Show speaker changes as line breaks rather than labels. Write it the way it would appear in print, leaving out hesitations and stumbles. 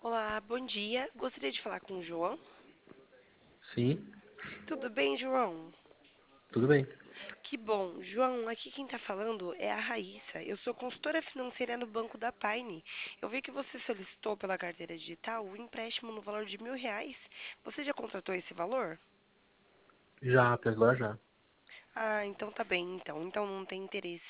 Olá, bom dia. Gostaria de falar com o João.
Sim,
Tudo bem, João?
tudo bem.
Que bom. João, aqui quem está falando é a Raíssa. Eu sou consultora financeira no Banco da Paine. Eu vi que você solicitou pela carteira digital um empréstimo no valor de R$ 1.000. Você já contratou esse valor?
Já, até agora já.
Ah, então tá bem, então. Então não tem interesse